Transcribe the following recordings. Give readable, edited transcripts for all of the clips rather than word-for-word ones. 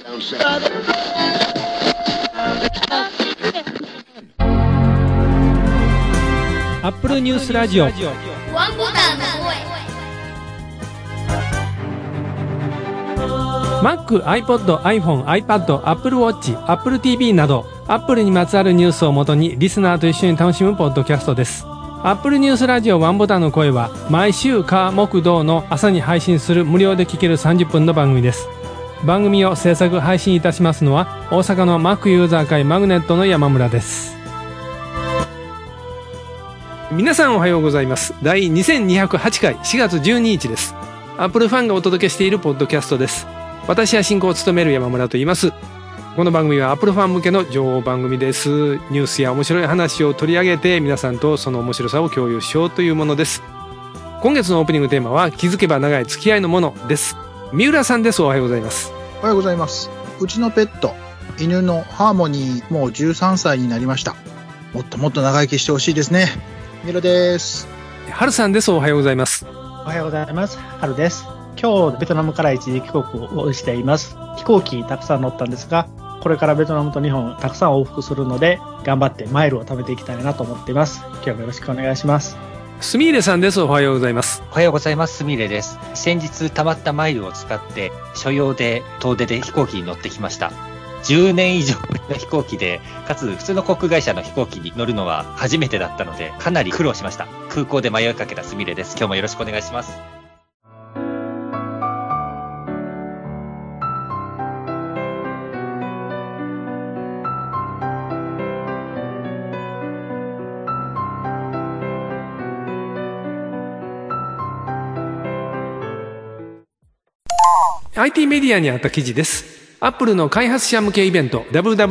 アップルニュースラジオワンボタンの声 Mac、iPod、iPhone、iPad、Apple Watch、Apple TV など Apple にまつわるニュースをもとにリスナーと一緒に楽しむポッドキャストです。Apple ニュースラジオワンボタンの声は毎週火木土の朝に配信する無料で聴ける30分の番組です。番組を制作配信いたしますのは大阪の Mac ユーザー会マグネットの山村です。皆さんおはようございます。第2208回4月12日です。Apple ファンがお届けしているポッドキャストです。私は進行を務める山村と言います。この番組は Apple ファン向けの情報番組です。ニュースや面白い話を取り上げて皆さんとその面白さを共有しようというものです。今月のオープニングテーマは気づけば長い付き合いのものです。三浦さんです。おはようございます。 おはようございます。うちのペット犬のハーモニーもう13歳になりました。もっともっと長生きしてほしいですね。三浦です。 春さんです。おはようございます。 おはようございます。春です。今日ベトナムから一時帰国をしています。飛行機たくさん乗ったんですが、これからベトナムと日本たくさん往復するので頑張ってマイルを貯めていきたいなと思っています。今日もよろしくお願いします。 すみれさんです。おはようございます。 おはようございます。すみれです。先日貯まったマイルを使って所用で遠出で飛行機に乗ってきました。10年以上の飛行機で、かつ普通の航空会社の飛行機に乗るのは初めてだったので、かなり苦労しました。空港で迷いかけたすみれです。今日もよろしくお願いします。 IT メディアにあった記事です。アップルの開発者向けイベント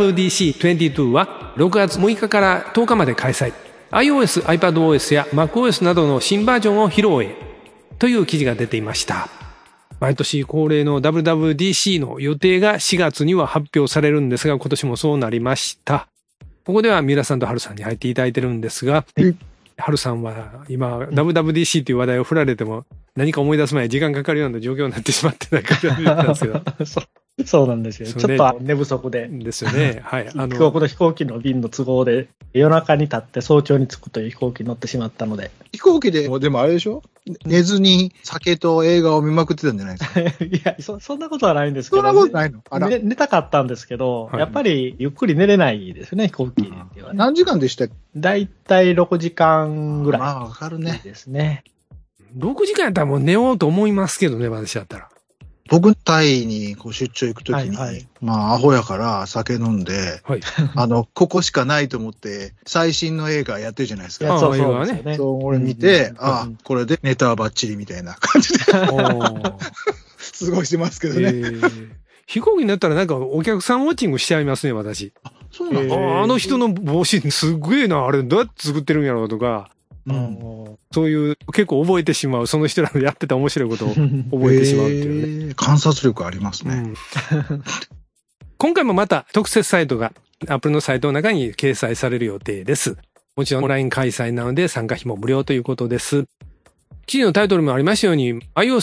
WWDC22 は6月6日から10日まで開催。 iOS、iPadOS や MacOS などの新バージョンを披露へという記事が出ていました。毎年恒例の WWDC の予定が4月には発表されるんですが、今年もそうなりました。ここでは三浦さんと春さんに入っていただいてるんですが、春さんは今 WWDC という話題を振られても何か思い出す前に時間かかるような状況になってしまってないかと言ったんですけどそうなんですよ。ちょっと寝不足で。 ですよね。はい。 今日この飛行機の便の都合で夜中に立って早朝に着くという飛行機に乗ってしまったので。 飛行機でもあれでしょ？寝ずに酒と映画を見まくってたんじゃないですか？ いやそんなことはないんですけど。 そんなことないの？ 寝たかったんですけど、はい、やっぱりゆっくり寝れないですね、飛行機ではね。 何時間でしたっけ？ だいたい6時間ぐらい。 まあわかるね。 ですね。 6時間やったらもう寝ようと思いますけどね、私だったら。 僕、タイに出張行くときに、はいはい、まあ、アホやから酒飲んで、はい、ここしかないと思って、最新の映画やってるじゃないですか。 そうですね。 そう、俺見て、これでネタはバッチリみたいな感じで、すごいしてますけどね。 飛行機になったらなんかお客さんウォッチングしちゃいますね、私。 そうなんですあの人の帽子すげえな、あれどうやって作ってるんやろうとか、そういう結構覚えてしまう、その人らのやってた面白いことを覚えてしまうっていうね。 観察力ありますね。 今回もまた特設サイトが Apple のサイトの中に掲載される予定です。もちろんオンライン開催なので参加費も無料ということです。記事のタイトルもありましたように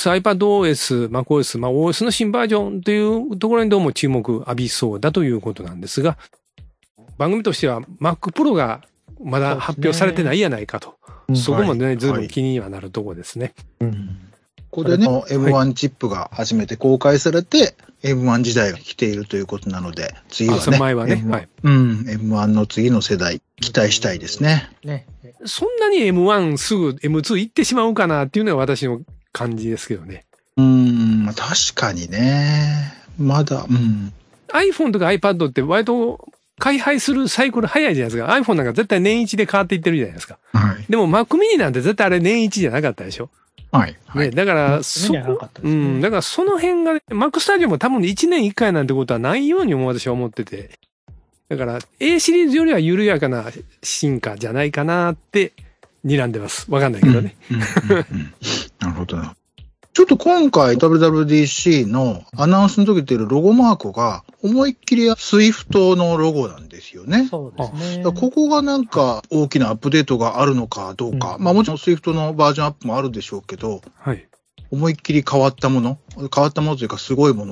iOS、iPadOS、MacOS、OS の新バージョンというところにどうも注目浴びそうだということなんですが、番組としては Mac Pro がまだ発表されてないやないかと。そこもね、ずいぶん気にはなるところですね。 ここでね、M1 チップが初めて公開されて、M1 時代が来ているということなので、次はね、 その前はね、 M1 の次の世代、期待したいですね。 そんなに M1 すぐ M2 行ってしまうかなっていうのが私の感じですけどね。 確かにね。まだ、 iPhone とか iPad って割と開廃するサイクル早いじゃないですか。iPhone なんか絶対年一で変わっていってるじゃないですか。はい、でも Mac mini なんて絶対あれ年一じゃなかったでしょ。 はい。 ね、だからだからその辺が、Mac Studio も多分1年1回なんてことはないように私は思ってて。だから A シリーズよりは緩やかな進化じゃないかなって睨んでます。わかんないけどね。 なるほどな。ちょっと今回 WWDC のアナウンスの時出るロゴマークが思いっきり SWIFT のロゴなんですよね。 そうですね。 ここがなんか大きなアップデートがあるのかどうか。まあもちろん SWIFT のバージョンアップもあるでしょうけど、思いっきり変わったものというかすごいものが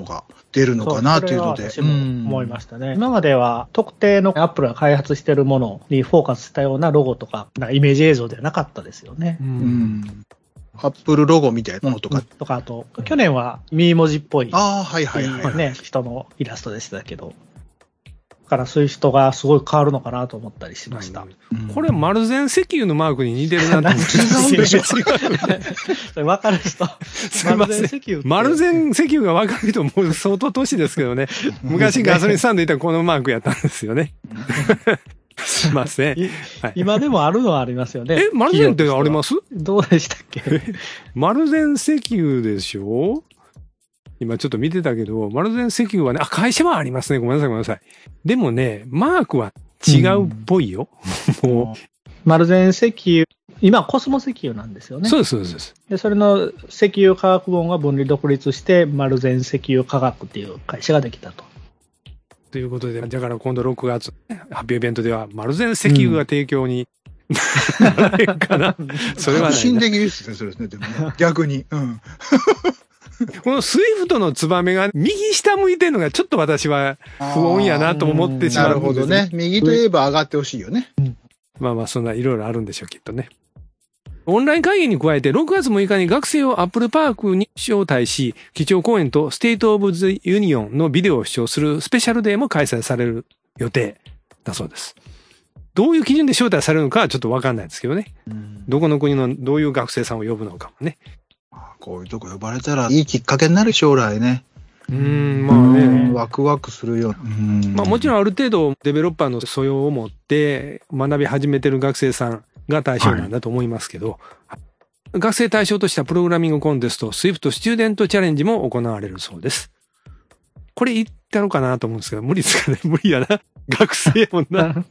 出るのかなというので。 それは私も思いましたね。今までは特定のアップルが開発しているものにフォーカスしたようなロゴとか、イメージ映像ではなかったですよね。 アップルロゴみたいなものとか。 とか、あと、去年はミー文字っぽい、 はいはいはい。 ね、人のイラストでしたけど。だからそういう人がすごい変わるのかなと思ったりしました。 これ、丸善石油のマークに似てるなと思って。 違うでしょ。それ分かる人。 すいません。丸善石油が分かる人も相当年ですけどね。昔ガソリンスタンドいたらこのマークやったんですよね。すいません。 今でもあるのはありますよね。 丸善ってあります？ どうでしたっけ？ 丸善石油でしょ？今ちょっと見てたけど、丸善石油はね、会社はありますね。ごめんなさい、ごめんなさい。でもね、マークは違うっぽいよ。もう。 丸善石油、今コスモ石油なんですよね。 そうです、そうです。 で、それの石油化学本が分離独立して、丸善石油化学っていう会社ができたと。 ということで、だから今度6月、発表イベントでは、丸善石油が提供に、なれるかな。それはね。 革新的ですね、それですね、でもね。逆に。 このスイフトのツバメが右下向いてるのがちょっと私は不穏やなと思ってしまう。 なるほどね。右といえば上がってほしいよね。 まあまあそんないろいろあるんでしょう、きっとね。オンライン会議に加えて6月6日に学生をアップルパークに招待し、基調講演とステートオブズユニオンのビデオを視聴するスペシャルデーも開催される予定だそうです。どういう基準で招待されるのかはちょっとわかんないですけどね。どこの国のどういう学生さんを呼ぶのかもね。 こういうとこ呼ばれたらいいきっかけになる将来ね。 まあね。 ワクワクするよ。 まあもちろんある程度デベロッパーの素養を持って学び始めてる学生さんが対象なんだと思いますけど、学生対象としたプログラミングコンテスト、Swift スチューデントチャレンジも行われるそうです。これ言ったのかなと思うんですけど、無理ですかね。無理やな。学生もな。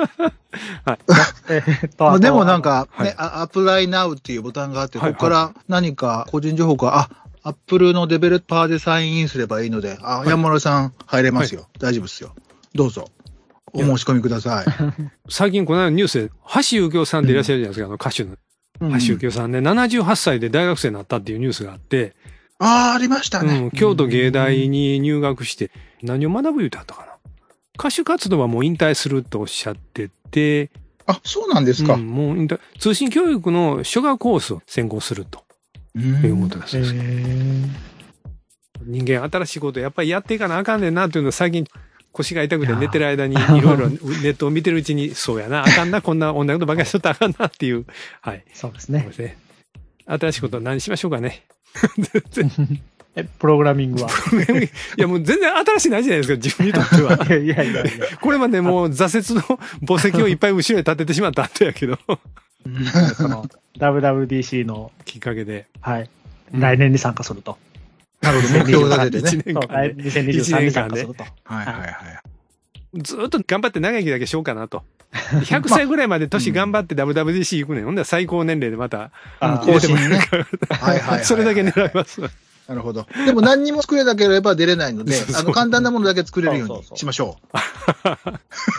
はい。でもなんか、ね、アプライナウっていうボタンがあって、ここから何か個人情報が、アップルのデベロッパーでサインインすればいいので、山村さん入れますよ。大丈夫ですよ。どうぞ。お申し込みください。 最近この間ニュースで、橋幸夫さんっていらっしゃるじゃないですか、歌手の。橋幸夫さんね、78歳で大学生になったっていうニュースがあって、 ありましたね。 京都芸大に入学して、何を学ぶ言うてあったかな。歌手活動はもう引退するとおっしゃってて、 そうなんですか。 もう引退、通信教育の初学コースを専攻するということです。人間新しいことやっぱりやっていかなあかんねんなっていうのを最近腰が痛くて寝てる間にいろいろネットを見てるうちに、そうやな、あかんな、こんな同じことばかりしとったらあかんなっていう。はい。 そうですね。 新しいこと何しましょうかね。 プログラミングは。 いやもう全然新しいないじゃないですか、自分にとっては。 いや。 これまでもう挫折の墓石をいっぱい後ろに立ててしまった後やけど。 その WWDC のきっかけで。 はい。来年に参加すると。 なるほど、目標立ててね。 2023年参加すると。 はい。 ずっと頑張って長生きだけしようかなと。100歳ぐらいまで年頑張って WWDC 行くねん。ほんで最高年齢でまた更新ね。 それだけ狙います。 なるほど。でも何にも作れなければ出れないので、簡単なものだけ作れるようにしましょう。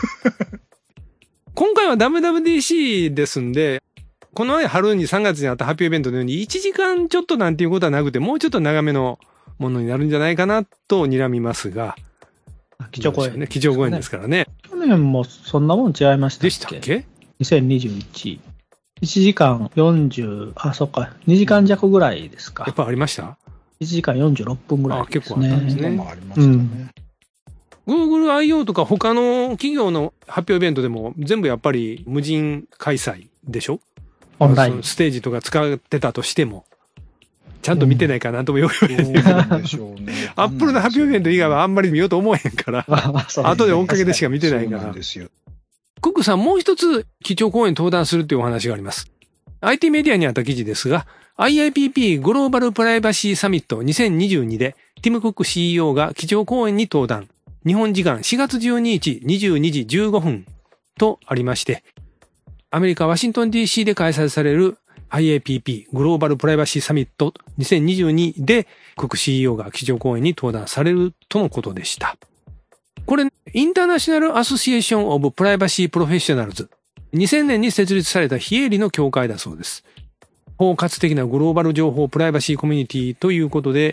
今回は WWDC ですんで、この春に3月にあった発表イベントのように1時間ちょっとなんていうことはなくて、もうちょっと長めのものになるんじゃないかなと睨みますが。 基調講演。 基調講演ですからね。 去年もそんなもん違いましたっけ？ でしたっけ？ 2021。1時間40、そっか、2時間弱ぐらいですか。 やっぱありました？ 1 時間46分ぐらいですね。 結構あったんですね。 ありましたね。 Google I/O とか他の企業の発表イベントでも全部やっぱり無人開催でしょ？ オンライン。 ステージとか使ってたとしても、ちゃんと見てないかなとも言われてる。アップルの発表イベント以外はあんまり見ようと思えへんから、後で追っかけでしか見てないから。クックさんもう一つ基調講演登壇するというお話があります。IT メディアにあった記事ですが、IIPP グローバルプライバシーサミット2022でティム・クック CEO が基調講演に登壇。日本時間4月12日22時15分とありまして、アメリカワシントン DC で開催される IAPP グローバルプライバシーサミット2022でクック CEO が基調講演に登壇されるとのことでした。これ、インターナショナルアソシエーションオブプライバシープロフェッショナルズ。2000年に設立された非営利の協会だそうです。包括的なグローバル情報プライバシーコミュニティということで、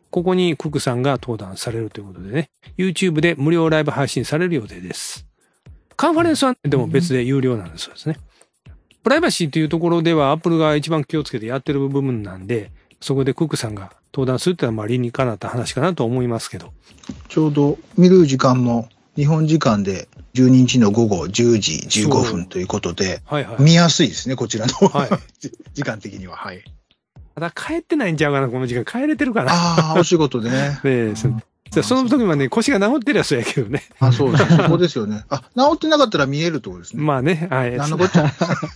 ここにクックさんが登壇されるということでね、YouTube で無料ライブ配信される予定です。カンファレンスはでも別で有料なんですそうですね。プライバシーというところでは Apple が一番気をつけてやってる部分なんで、そこでクックさんが登壇するってのは理にかなった話かなと思いますけど。 ちょうど見る時間も日本時間で12日の午後10時15分ということで、 はいはい、 見やすいですね、こちらの、 はい、 時間的には。はい。 ただ帰ってないんちゃうかな、この時間。帰れてるかな。 ああ、お仕事でね。 その時はね、腰が治ってりゃそうやけどね。 あ、そうです。そこですよね。あ、治ってなかったら見えるってことですね。 まあね。はい。 何のこっちゃ。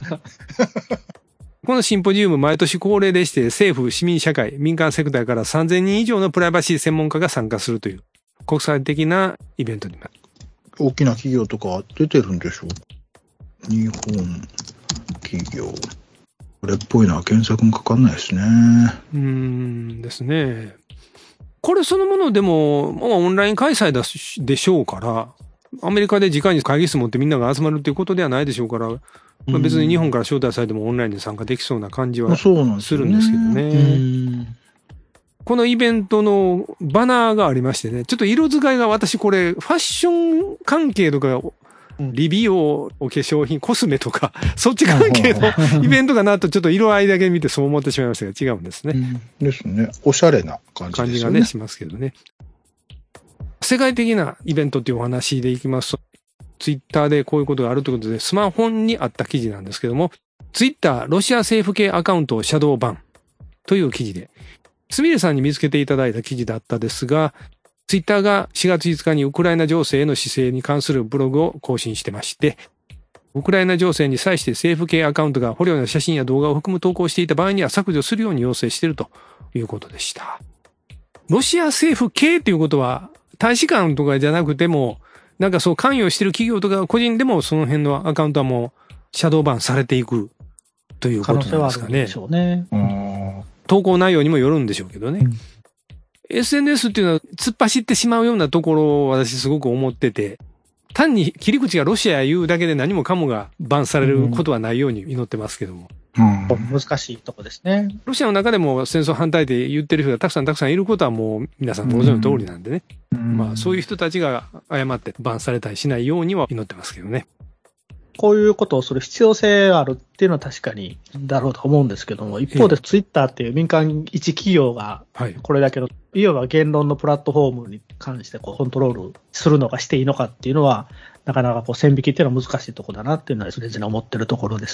このシンポジウム毎年恒例でして政府、市民社会、民間セクターから3000人以上のプライバシー専門家が参加するという国際的なイベントになる。 大きな企業とか出てるんでしょう。日本企業。これっぽいのは検索もかかんないですね。 ですね。これそのものでも、オンライン開催でしょうから、アメリカで直に会議室持ってみんなが集まるっていうことではないでしょうから、まあ、別に日本から招待されてもオンラインで参加できそうな感じはするんですけどね。このイベントのバナーがありましてね、ちょっと色使いが私これファッション関係とか、理美容、お化粧品、コスメとか、そっち関係のイベントかなとちょっと色合いだけ見てそう思ってしまいましたが違うんですね。 ですね。おしゃれな感じですよね。 感じがね、しますけどね。世界的なイベントっていうお話でいきますと、ツイッターでこういうことがあるということで、スマホにあった記事なんですけども、ツイッターロシア政府系アカウントをシャドーバンという記事で、すみれさんに見つけていただいた記事だったですが、ツイッターが4月5日にウクライナ情勢への姿勢に関するブログを更新してまして、ウクライナ情勢に際して政府系アカウントが捕虜の写真や動画を含む投稿していた場合には削除するように要請しているということでした。ロシア政府系ということは、大使館とかじゃなくても、なんかそう関与している企業とか個人でもその辺のアカウントはもうシャドーバンされていくということなんですかね。可能性はあるんでしょうね。投稿内容にもよるんでしょうけどね。SNS っていうのは突っ走ってしまうようなところを私すごく思ってて、単に切り口がロシア言うだけで何もかもがバンされることはないように祈ってますけども。 難しいとこですね。 ロシアの中でも戦争反対で言ってる人がたくさんいることはもう皆さんご存知の通りなんでね。まあそういう人たちが誤ってバンされたりしないようには祈ってますけどね。 こういうことをする必要性があるっていうのは確かにだろうと思うんですけども、一方でツイッターっていう民間一企業がこれだけの、いわば言論のプラットフォームに関してコントロールするのかしていいのかっていうのは、なかなか線引きっていうのは難しいところだなっていうのは常々思ってるところです。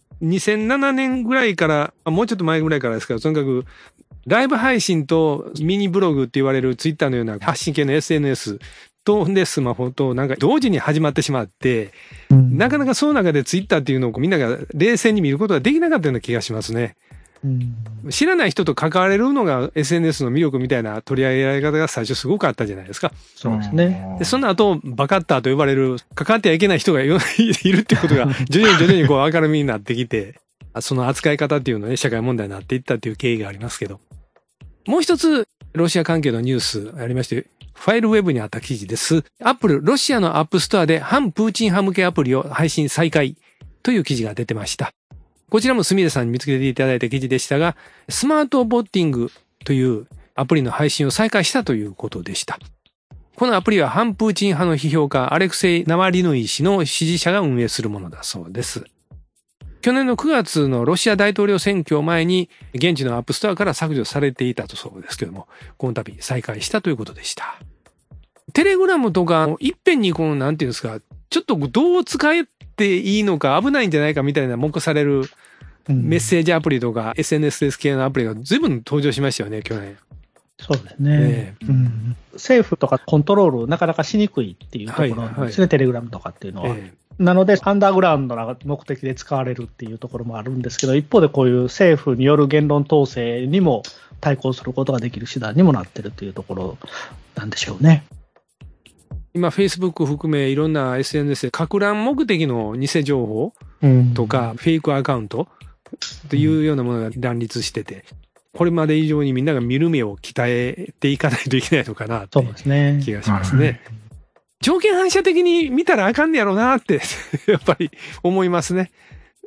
2007年ぐらいから、もうちょっと前ぐらいからですけど、とにかくライブ配信とミニブログって言われるツイッターのような発信系の SNSとでスマホとなんか同時に始まってしまって、なかなかその中でツイッターっていうのをみんなが冷静に見ることができなかったような気がしますね。知らない人と関われるのが SNS の魅力みたいな取り上げられ方が最初すごくあったじゃないですか。 そうですね。 で、その後、バカッターと呼ばれる、関わってはいけない人がいるっていうことが、徐々にこう明るみになってきて、その扱い方っていうのね、社会問題になっていったっていう経緯がありますけど。もう一つ、ロシア関係のニュースありまして、ファイルウェブにあった記事です。アップル、ロシアのアップストアで反プーチン派向けアプリを配信再開という記事が出てました。こちらもすみれさんに見つけていただいた記事でしたが、スマートボッティングというアプリの配信を再開したということでした。このアプリは反プーチン派の批評家アレクセイ・ナワリヌイ氏の支持者が運営するものだそうです。去年の9月のロシア大統領選挙を前に現地のアップストアから削除されていたとそうですけども、この度再開したということでした。テレグラムとかいっぺんにこのなんていうんですか、ちょっとどう使っていいのか危ないんじゃないかみたいな目されるメッセージアプリとか SNS 系のアプリが随分登場しましたよね、去年。 そうですね。政府とかコントロールなかなかしにくいっていうところなんですね、テレグラムとかっていうのは。なので、アンダーグラウンドな目的で使われるっていうところもあるんですけど、一方でこういう政府による言論統制にも対抗することができる手段にもなってるというところなんでしょうね。 今、Facebook 含めいろんな SNS で、撹乱目的の偽情報とか、フェイクアカウントというようなものが乱立してて、これまで以上にみんなが見る目を鍛えていかないといけないのかなって気がしますね。条件反射的に見たらあかんねやろうなってやっぱり思いますね。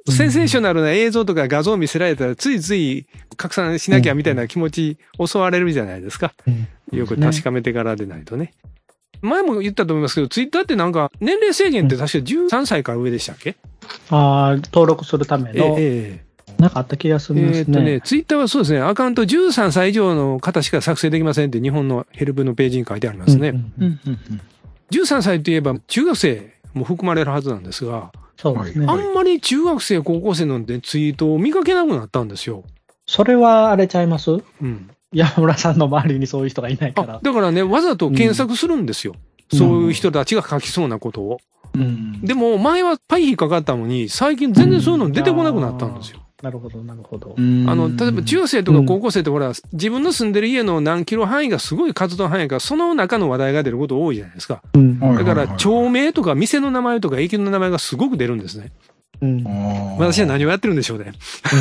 センセーショナルな映像とか画像を見せられたら、ついつい拡散しなきゃみたいな気持ち襲われるじゃないですか。よく確かめてからでないとね。前も言ったと思いますけど、ツイッターってなんか、年齢制限って確か13歳から上でしたっけ？ 登録するための、なんかあった気がするんですね。 ツイッターはそうですね、アカウント13歳以上の方しか作成できませんって日本のヘルプのページに書いてありますね。13歳といえば中学生も含まれるはずなんですが、 そうですね。 あんまり中学生、高校生のツイートを見かけなくなったんですよ。 それはあれちゃいます？山村さんの周りにそういう人がいないから。 だからね、わざと検索するんですよ。そういう人たちが書きそうなことを。でも、前はパイ引っかかったのに、最近全然そういうの出てこなくなったんですよ。 なるほど、なるほど。 例えば中学生とか高校生ってほら、自分の住んでる家の何キロ範囲がすごい活動範囲から、その中の話題が出ること多いじゃないですか。だから、町名とか店の名前とか駅の名前がすごく出るんですね。私は何をやってるんでしょうね。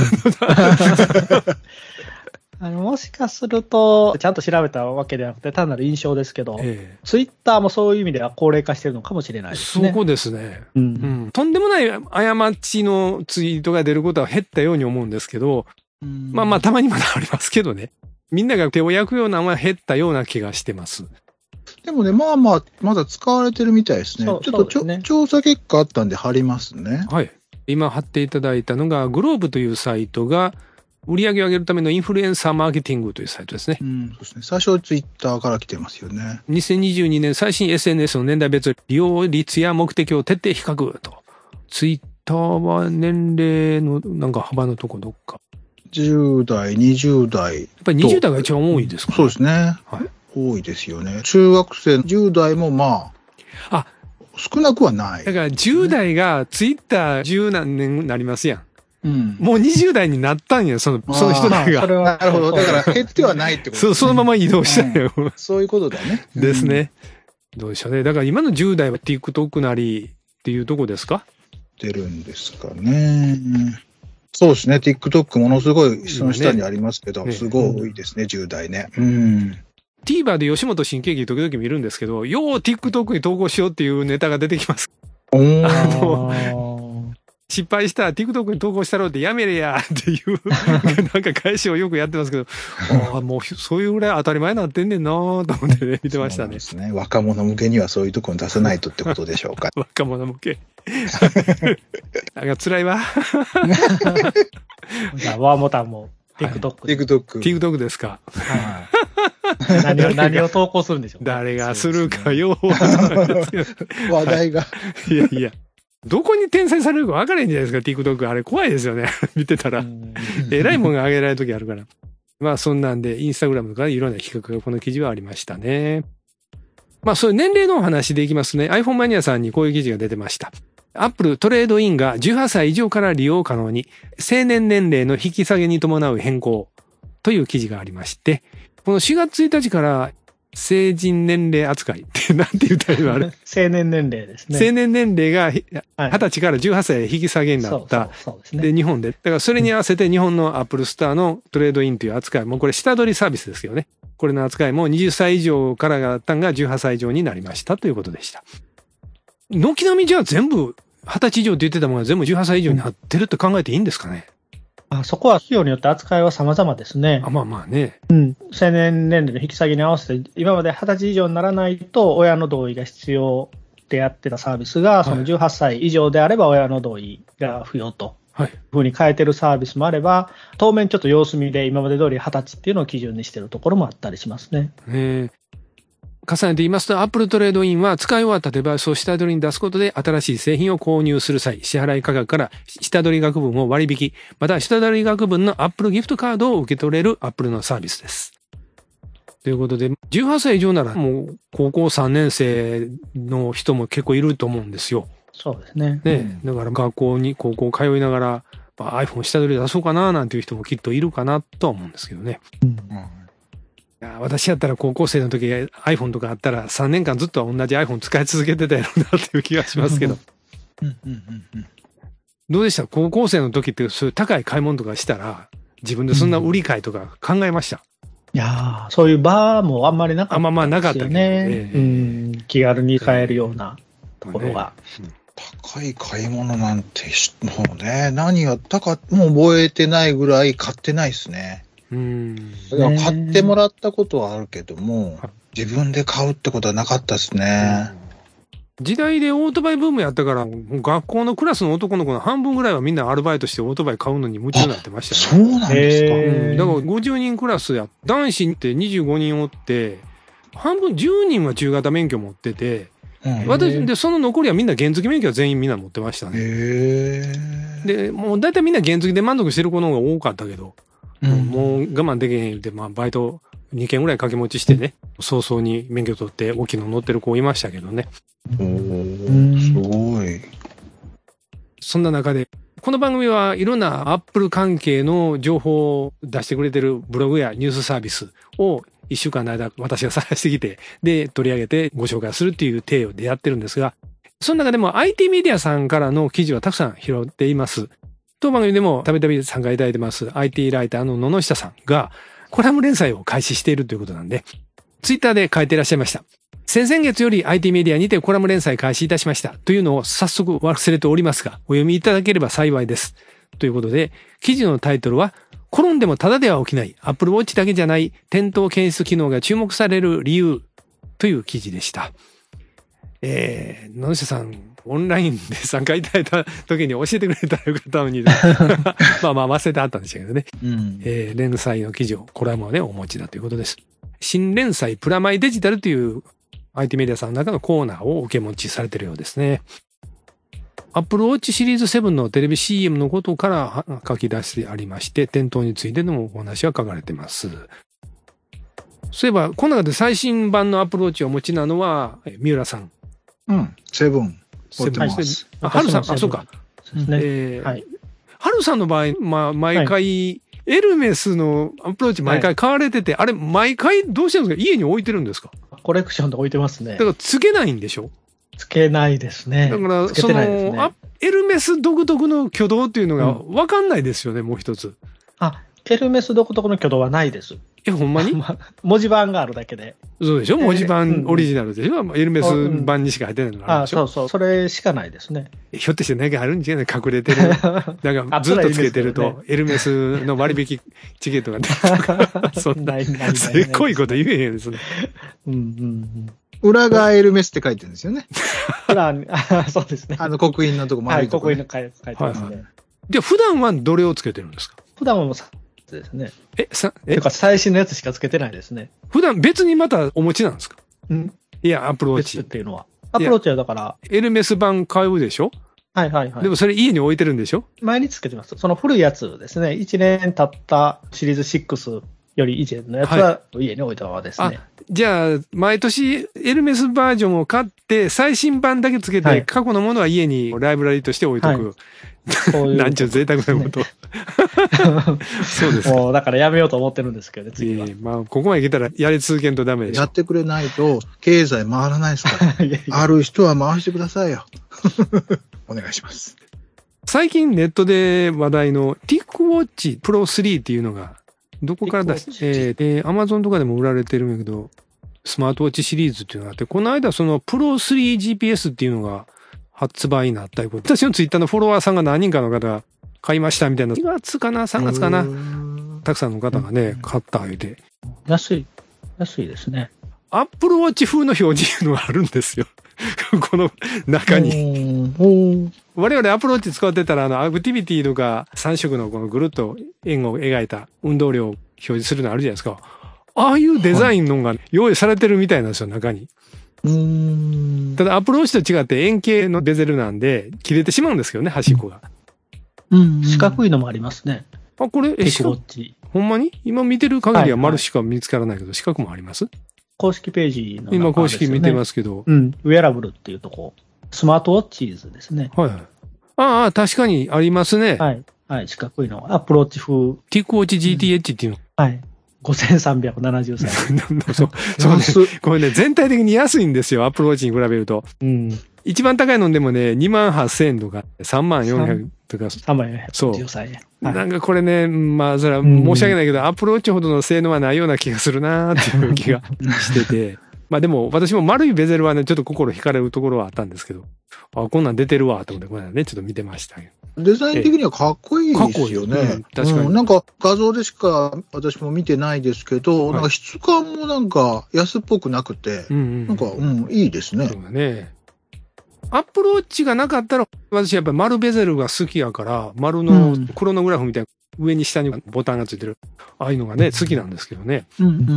もしかすると、ちゃんと調べたわけではなくて、単なる印象ですけど、ツイッターもそういう意味では高齢化してるのかもしれないですね。 そこですね。とんでもない過ちのツイートが出ることは減ったように思うんですけど、まあたまにまだありますけどね。みんなが手を焼くようなのは減ったような気がしてます。 でもね、まだ使われてるみたいですね。ちょっと調査結果あったんで貼りますね。 はい。今貼っていただいたのが、グローブというサイトが、売り上げを上げるためのインフルエンサーマーケティングというサイトですね。 そうですね。最初はツイッターから来てますよね。 2022年最新 SNS の年代別利用率や目的を徹底比較と。ツイッターは年齢のなんか幅のとこどっか。 10代、20代。 やっぱり20代が一番多いですかね。 そうですね。はい。多いですよね。中学生、10代も少なくはない。 だから10代がツイッター10何年になりますやん。もう20代になったんや、その人たちが。 なるほど。だから減ってはないってことですね。 そのまま移動したよ。 そういうことだね。 ですね。どうでしょうね。だから今の10代は TikTok なりっていうとこですか？ 出るんですかね。そうですね。TikTok ものすごいその下にありますけど、すごい多いですね、10代ね。 TVer で吉本新喜劇時々見るんですけど、よう TikTok に投稿しようっていうネタが出てきます。失敗したら TikTok に投稿したろうってやめれやっていうなんか返しをよくやってますけど、もうそういうぐらい当たり前になってんねんなぁと思って、ね、見てましたね。そうですね。若者向けにはそういうところに出さないとってことでしょうか。 若者向け。なんか辛いわ。 じゃあ、ワーモタンも TikTok。 ですか。 何を投稿するんでしょうか。 誰がするかよ。 話題が。 いや。どこに転載されるか分からへんじゃないですか、TikTok。あれ怖いですよね。見てたら。えらいもんが上げられる時あるから。まあそんなんで、インスタグラムとかいろんな比較がこの記事はありましたね。まあそういう年齢のお話でいきますね。iPhone マニアさんにこういう記事が出てました。Apple トレードインが18歳以上から利用可能に、成年年齢の引き下げに伴う変更という記事がありまして、この4月1日から成人年齢扱いってなんて言ったらいいのあれ成年年齢ですね。 成年年齢が20歳から18歳へ引き下げになった。 そうですね。 で、日本で。だからそれに合わせて日本のアップルストアのトレードインという扱いも、これ下取りサービスですよね。これの扱いも20歳以上からがあったんが18歳以上になりましたということでした。軒並みじゃあ全部20歳以上って言ってたものが全部18歳以上になってるって考えていいんですかね。 そこは企業によって扱いは様々ですね。 まあね。 成年年齢の引き下げに合わせて、今まで20歳以上にならないと親の同意が必要でやってたサービスが、その18歳以上であれば親の同意が不要と。いうふうに変えてるサービスもあれば、当面ちょっと様子見で今まで通り20歳っていうのを基準にしてるところもあったりしますね。 重ねて言いますと、Apple トレードインは使い終わったデバイスを下取りに出すことで新しい製品を購入する際、支払い価格から下取り額分を割引、また下取り額分の Apple ギフトカードを受け取れる Apple のサービスです。ということで、18歳以上ならもう高校3年生の人も結構いると思うんですよ。 そうですね。 だから学校に高校通いながら、iPhone 下取り出そうかななんていう人もきっといるかなとは思うんですけどね。私やったら高校生の時 iPhone とかあったら3年間ずっと同じ iPhone 使い続けてたやろうなっていう気がしますけど。どうでした？高校生の時ってそういう高い買い物とかしたら自分でそんな売り買いとか考えました？ いやー、そういう場もあんまりなかったですよね。 なかったけどね。 気軽に買えるようなところが。 高い買い物なんて、もうね、何やったかもう覚えてないぐらい買ってないですね。いや買ってもらったことはあるけども、自分で買うってことはなかったですね。 時代でオートバイブームやったから、学校のクラスの男の子の半分ぐらいはみんなアルバイトしてオートバイ買うのに夢中になってましたよね。 そうなんですか。 だから50人クラスや、男子って25人おって、半分10人は中型免許持ってて、私でその残りはみんな原付免許は全員みんな持ってましたね。でもう大体みんな原付で満足してる子の方が多かったけど、もう我慢できへん言うて、バイト2件ぐらい掛け持ちしてね、早々に免許取って大きいの乗ってる子いましたけどね。 すごい。 そんな中で、この番組はいろんなアップル関係の情報を出してくれてるブログやニュースサービスを1週間の間私が探してきて、で取り上げてご紹介するっていう体でやってるんですが、その中でも IT メディアさんからの記事はたくさん拾っています。当番組でもたびたび参加いただいてます IT ライターの野々下さんがコラム連載を開始しているということなんで、ツイッターで書いていらっしゃいました。先々月より IT メディアにてコラム連載開始いたしましたというのを早速忘れておりますが、お読みいただければ幸いです。ということで、記事のタイトルは、転んでもただでは起きない Apple Watch だけじゃない転倒検出機能が注目される理由という記事でした。野々下さん、オンラインで参加いただいた時に教えてくれたらよかったのに、忘れてあったんでしたけどね。連載の記事を、コラムをね、お持ちだということです。新連載プラマイデジタルという IT メディアさんの中のコーナーを受け持ちされているようですね。Apple Watch シリーズ7のテレビ CM のことから書き出してありまして、転倒についてのお話は書かれています。そういえば、この中で最新版の Apple Watch をお持ちなのは、三浦さん。 セブン。持ってます。 春さん、そうか。春さんの場合、毎回、エルメスのアプローチ毎回買われてて、あれ毎回どうしてるんですか？家に置いてるんですか？ コレクションで置いてますね。 だからつけないんでしょ？ つけないですね。 だからそのエルメス独特の挙動っていうのが分かんないですよね、もう一つ。 エルメス独特の挙動はないです。 ほんまに？ 文字盤があるだけで。 そうでしょ？文字盤オリジナルでしょ？エルメス版にしか入ってないのがあるでしょ？ そう。それしかないですね。 ひょっとして何かあるんじゃない？隠れてる。なんかずっとつけてると、エルメスの割引チケットが出るとか、そんな、せっこいこと言えへんですね。 裏がエルメスって書いてるんですよね。 そうですね。 刻印のとこ丸いとこ。 刻印の書いてますね。 で、普段はどれをつけてるんですか？ 普段はですね。 てか最新のやつしかつけてないですね。 普段別にまたお持ちなんですか？いや、アプローチ。 っていうのは。アプローチはだから。 エルメス版買うでしょ？でもそれ家に置いてるんでしょ？ 前につけてます。その古いやつですね。1年経ったシリーズ6より以前のやつは家に置いたままですね。 じゃあ、毎年エルメスバージョンを買って、最新版だけつけて、過去のものは家にライブラリとして置いとく。なんちゅう贅沢なこと。そうですか。 もうだからやめようと思ってるんですけどね、次は。 ここまで来たらやり続けんとダメでしょ。 やってくれないと経済回らないですから。ある人は回してくださいよ。お願いします。 最近ネットで話題の TicWatch Pro 3っていうのが、どこから出して、Amazon とかでも売られてるんだけど、スマートウォッチシリーズっていうのがあって、この間その Pro 3 GPS っていうのが発売になったり、私のツイッターのフォロワーさんが何人かの方が買いましたみたいな、2月かな ?3 月かなたくさんの方がね、買った言うて。 安いですね。 Apple Watch 風の表示のがあるんですよ。この中に。我々Apple Watch使ってたら、アクティビティとか3色のこのぐるっと円を描いた運動量を表示するのあるじゃないですか。ああいうデザインのが用意されてるみたいなんですよ、中に。ただApple Watchと違って円形のベゼルなんで、切れてしまうんですけどね、端っこが。 四角いのもありますね。 これ、ほんまに今見てる限りは丸しか見つからないけど、四角もあります？ 公式ページの、 今公式見てますけど。 ウェアラブルっていうとこ。スマートウォッチーズですね。 確かにありますね。 四角いの。アプローチ風。 TicWatch GTH っていうの。 5373円。 そうね。これね、全体的に安いんですよ、アプローチに比べると。一番高いのでもね、28,000円とか、38,400とか。 38,400。そう。 なんかこれね、それは申し訳ないけど、アプローチほどの性能はないような気がするなーっていう気がしてて。 まあでも私も丸いベゼルはね、ちょっと心惹かれるところはあったんですけど、あ、こんなん出てるわと思って、この間ね、ちょっと見てましたけど。 デザイン的にはかっこいいですよね。 確かに。 なんか画像でしか私も見てないですけど、なんか質感もなんか安っぽくなくて、なんか、いいですね。 そうだね。アップルウォッチがなかったら、私やっぱり丸ベゼルが好きやから、丸のクロノグラフみたいな上に下にボタンがついてる、ああいうのがね、好きなんですけどね。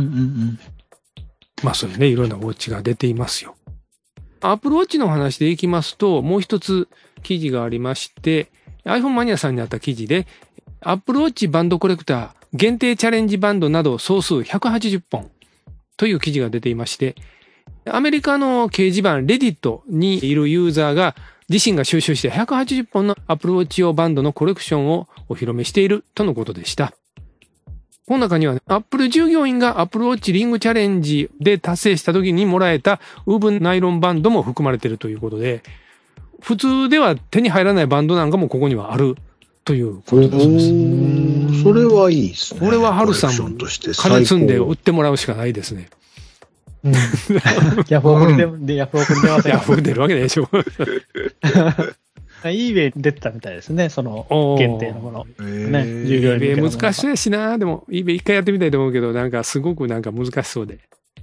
まあそういうね、いろんなウォッチが出ていますよ。アップルウォッチの話でいきますと、もう一つ記事がありまして、iPhone マニアさんにあった記事で、アップルウォッチバンドコレクター限定チャレンジバンドなど総数180本という記事が出ていまして、アメリカの掲示板 Reddit にいるユーザーが自身が収集して180本のアップルウォッチ用バンドのコレクションをお披露目しているとのことでした。この中には、アップル従業員がアップルウォッチリングチャレンジで達成した時にもらえたウーブンナイロンバンドも含まれているということで、普通では手に入らないバンドなんかもここにはあるということです。 それはいいですね。 これはハルさんも金積んで売ってもらうしかないですね。 ヤフオクで、ヤフオクに出ません。 ヤフオク出るわけないでしょ。 eBay 出てたみたいですね、その限定のもの。ね、従業員 eBay 難しそうやしな。でも eBay 一回やってみたいと思うけど、なんかすごくなんか難しそうで。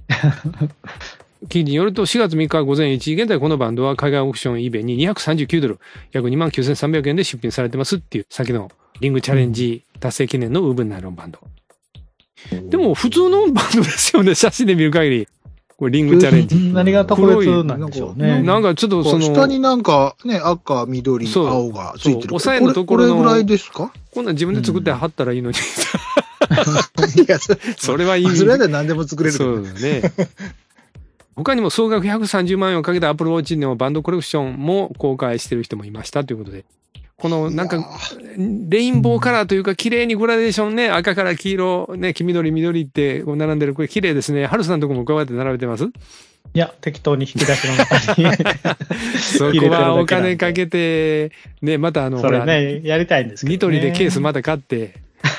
記事によると4月3日午前1時現在このバンドは海外オークション eBay に239ドル、約29,300円で出品されてますっていう、先のリングチャレンジ達成記念のウーブンナイロンバンド。でも普通のバンドですよね、写真で見る限り。これリングチャレンジ。 何が特別なんでしょうね。 なんかちょっとその。 下になんかね、赤、緑、青がついてる。 押さえのところの。 これぐらいですか？ こんなん自分で作って貼ったらいいのに。いや、 それはいい。 それで何でも作れる。 そうだね。他にも総額130万円をかけたアップルウォッチのバンドコレクションも公開してる人もいましたということで。このなんか、レインボーカラーというか綺麗にグラデーションね、赤から黄色、ね、黄緑、緑ってこう並んでる。これ綺麗ですね。ハルさんのとこもこうやって並べてます？ いや、適当に引き出しの中に。 そこはお金かけて、ね、またそれね、やりたいんですけど、ね。 ニトリでケースまた買って。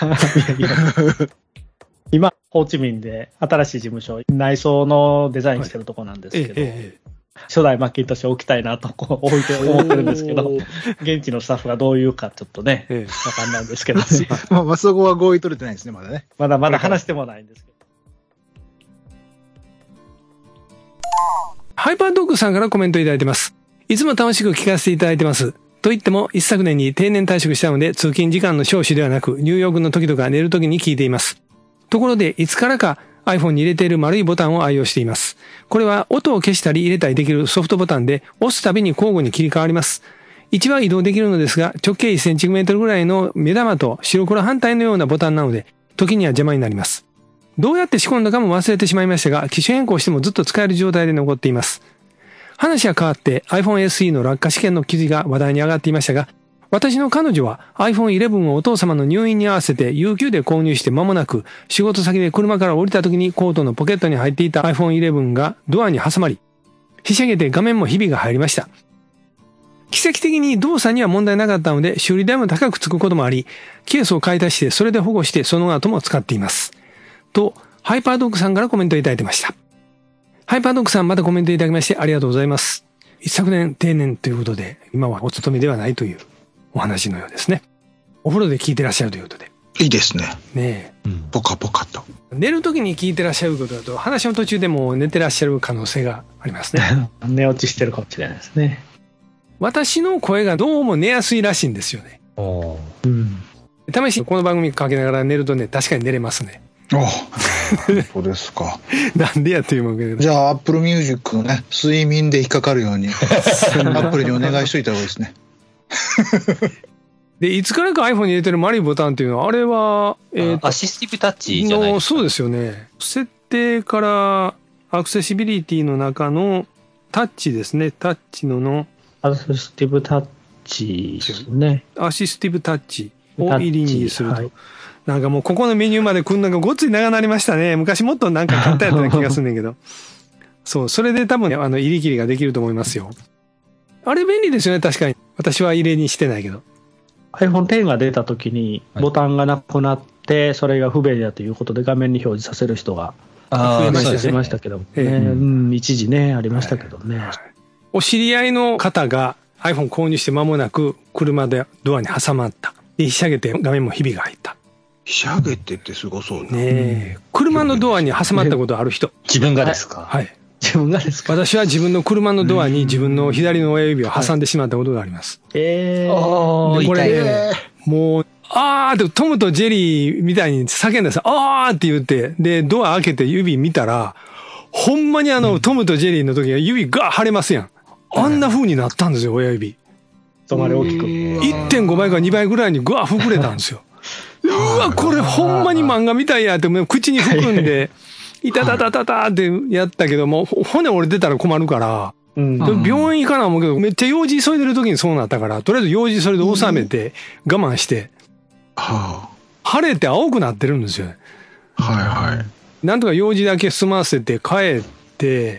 今、ホーチミンで新しい事務所、内装のデザインしてるとこなんですけど、初代マッキントッシュ置きたいなと置いて思ってるんですけど、現地のスタッフがどういうかちょっとね、わかんないんですけど、ね。 まあ、そこは合意取れてないですね、まだね。 まだ話してもないんですけど。 ハイパードッグさんからコメントいただいてます。いつも楽しく聞かせていただいてます。と言っても、一昨年に定年退職したので、通勤時間の少子ではなく、入浴の時とか寝る時に聞いています。ところで、いつからか iPhone に入れている丸いボタンを愛用しています。これは音を消したり入れたりできるソフトボタンで、押すたびに交互に切り替わります。位置は移動できるのですが、直径1センチメートルぐらいの目玉と白黒反対のようなボタンなので、時には邪魔になります。どうやって仕込んだかも忘れてしまいましたが、機種変更してもずっと使える状態で残っています。話は変わって iPhone SE の落下試験の記事が話題に上がっていましたが、私の彼女は iPhone 11をお父様の入院に合わせて有給で購入して間もなく、仕事先で車から降りた時にコートのポケットに入っていた iPhone 11がドアに挟まり、ひしゃげて画面もひびが入りました。奇跡的に動作には問題なかったので、修理代も高くつくこともあり、ケースを買い足してそれで保護してその後も使っています。と、ハイパードッグさんからコメントいただいてました。ハイパードッグさんまたコメントいただきましてありがとうございます。一昨年定年ということで、今はお勤めではないというお話のようですね。お風呂で聞いてらっしゃるということで。 いいですね。 ねえ。 ポカポカと。 寝るときに聞いてらっしゃることだと、話の途中でも寝てらっしゃる可能性がありますね。 寝落ちしてるかもしれないですね。 私の声がどうも寝やすいらしいんですよね。試しにこの番組かけながら寝るとね、確かに寝れますね。 そうですか。 なんでやっていうわけで。 じゃあ、Apple Music のね、睡眠で引っかかるように、Apple にお願いしといた方がいいですね。 で、いつからか iPhone に入れてる丸いボタンっていうのは、あれは、 アシスティブタッチじゃないですか。 そうですよね。設定からアクセシビリティの中のタッチですね。タッチのアシスティブタッチですね。 アシスティブタッチを入りにすると。はい、なんかもうここのメニューまで来るのがごっつい長なりましたね。昔もっとなんか簡単やったような気がするんだけど。そう、それで多分入り切りができると思いますよ。あれ便利ですよね、確かに。私は入れにしてないけど。 iPhone X が出た時にボタンがなくなって、それが不便だということで画面に表示させる人が増えました、 そうですね出ましたけどもね。 ええ一時ね、ありましたけどね。 お知り合いの方が iPhone 購入して間もなく車でドアに挟まった。で、ひしゃげて画面もひびが入った。 ひしゃげてってすごそうな。 ねえ。車のドアに挟まったことある人。 自分がですか？ はい。 自分がですか？ 私は自分の車のドアに自分の左の親指を挟んでしまったことがあります。 おー、 でこれ痛い。 ね、もう、あーってトムとジェリーみたいに叫んだんですよ。あーって言って、で、ドア開けて指見たら、ほんまにトムとジェリーの時は指が腫れますやん。あんな風になったんですよ、親指。 そこまで大きく。 1.5 倍から2倍ぐらいにぐわ膨れたんですよ。うわ、これほんまに漫画みたいやって、もう口に含んで、いたたたたたってやったけども、骨折れてたら困るから、 うんでも病院行かな思うけど、めっちゃ用事急いでる時にそうなったから、とりあえず用事それで収めて、我慢して、 は腫れて青くなってるんですよ。 あ、はいはい。 なんとか用事だけ済ませて帰って、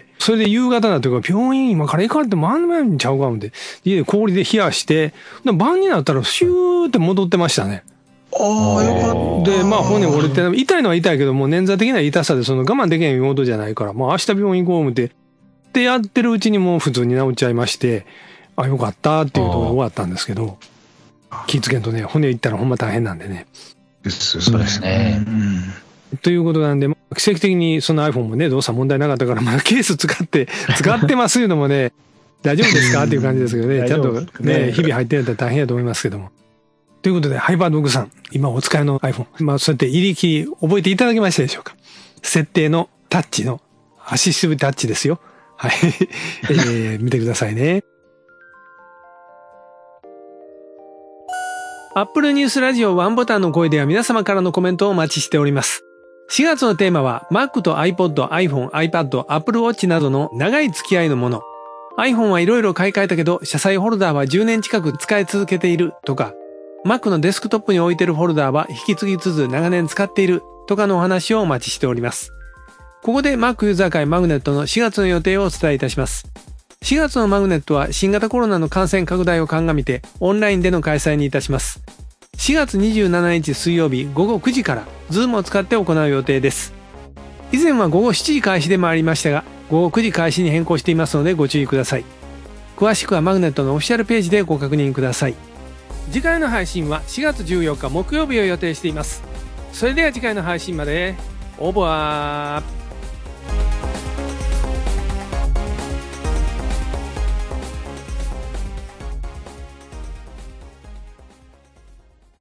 それで夕方になってから病院今から行かれてもあんまりちゃうかもって、家で氷で冷やして、晩になったらシューって戻ってましたね。 ああ、よかった。 で、まあ骨折れて、痛いのは痛いけども、捻挫的な痛さでその我慢できない妹じゃないから、まあ明日病院行こう思って、でやってるうちにもう普通に治っちゃいまして、あ、よかったっていうところで終わったんですけど、気ぃつけんとね、骨いったらほんま大変なんでね。 そうですね。 ということなんで、奇跡的にその iPhone もね、動作問題なかったから、まだケース使ってますいうのもね、大丈夫ですかっていう感じですけどね、ちゃんとね、日々入ってるんだったら大変やと思いますけども。ということで、ハイパードッグさん、今お使いの iPhone、まあそうやって入り切り覚えていただけましたでしょうか。設定のタッチの、アシスティブタッチですよ。はい。見てくださいね。Apple News ラジオワンボタンの声では皆様からのコメントをお待ちしております。4月のテーマは Mac と iPod、iPhone、iPad、Apple Watch などの長い付き合いのもの。iPhone はいろいろ買い替えたけど車載ホルダーは10年近く使い続けているとか、Mac のデスクトップに置いてるホルダーは引き継ぎつつ長年使っているとかのお話をお待ちしております。ここで Mac ユーザー会マグネットの4月の予定をお伝えいたします。4月のマグネットは新型コロナの感染拡大を鑑みてオンラインでの開催にいたします。4月27日水曜日午後9時から Zoom を使って行う予定です。以前は午後7時開始でもありましたが、午後9時開始に変更していますのでご注意ください。詳しくはマグネットのオフィシャルページでご確認ください。次回の配信は4月14日木曜日を予定しています。それでは次回の配信まで。オーバー。